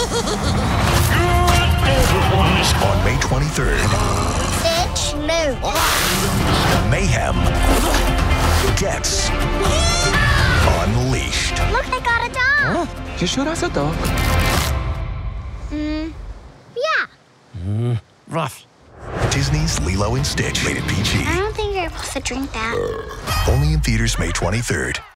On May 23rd, Stitch, move. mayhem gets unleashed. Look, I got a dog. Oh, you sure that's a dog? Yeah. Rough. Disney's Lilo and Stitch, rated PG. I don't think you're supposed to drink that. Only in theaters May 23rd.